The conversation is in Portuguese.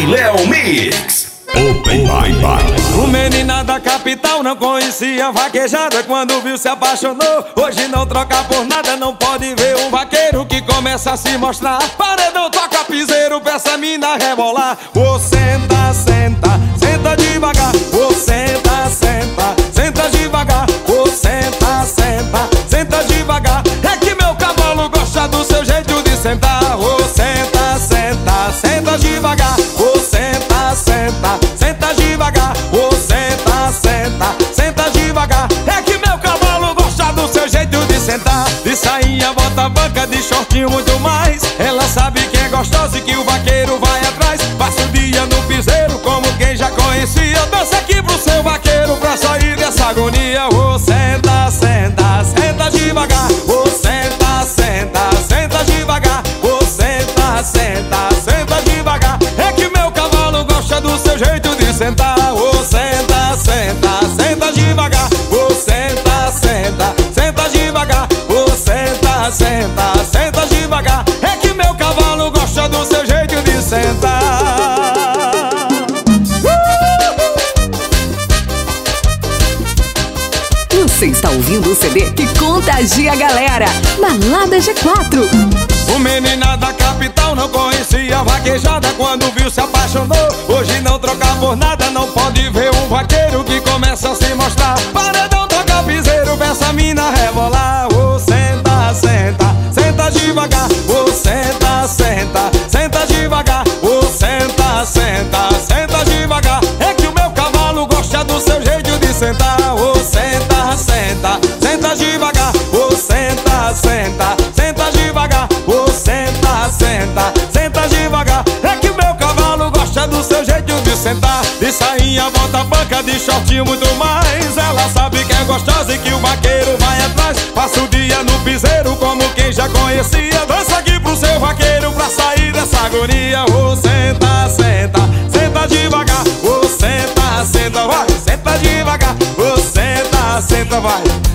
DJ Léo Mix. Open by. O menina da capital não conhecia vaquejada, quando viu se apaixonou. Hoje não troca por nada, não pode ver um vaqueiro que começa a se mostrar. Paredão toca piseiro pra essa mina rebolar. Ô senta, senta, senta devagar. Ô senta, senta, senta devagar. Ô senta, senta, senta devagar. É que meu cavalo gosta do seu jeito de sentar. Ô senta, senta, senta devagar. Ô senta, senta, senta devagar. Ô senta, senta, senta devagar. É que meu cavalo gosta do seu jeito de sentar. De sainha, bota banca, de shortinho muito mais. Ela sabe que é gostosa e que o vaqueiro vai atrás. Passa o dia no piseiro como quem já conhecia. Dança aqui pro seu vaqueiro pra sair dessa agonia. Ô senta, senta, senta devagar. Ô senta, senta, senta devagar. Ô senta, senta, senta devagar. É que meu cavalo gosta do seu jeito de sentar. Ô senta, senta, senta devagar. Ô senta, senta, senta devagar. Ô senta, senta, senta devagar. É que meu cavalo gosta do seu jeito de sentar. Você está ouvindo o CD que contagia a galera. Balada G4. O menina da capital não conhecia vaquejada, quando viu se apaixonou. Hoje não troca por nada, não pode ver um vaqueiro que começa a se mostrar. Paredão toca piseiro pra essa mina rebolar. Ô senta, senta, senta devagar. Ô senta, senta, senta devagar. Ô senta, senta, senta devagar. É que o meu cavalo gosta do seu jeito de sentar. Ô senta, senta, senta devagar. Ô senta, senta, senta devagar. Ô senta, senta, senta devagar. É que o meu cavalo gosta do seu jeito de sentar. De sainha, bota banca, de shortinho muito mais. Ela sabe que é gostosa e que o vaqueiro vai atrás. Passa o dia no piseiro como quem já conhecia. Dança aqui pro seu vaqueiro pra sair dessa agonia. Ô senta, senta, senta devagar. Ô senta, senta, vai, senta devagar. Ô senta, senta, vai.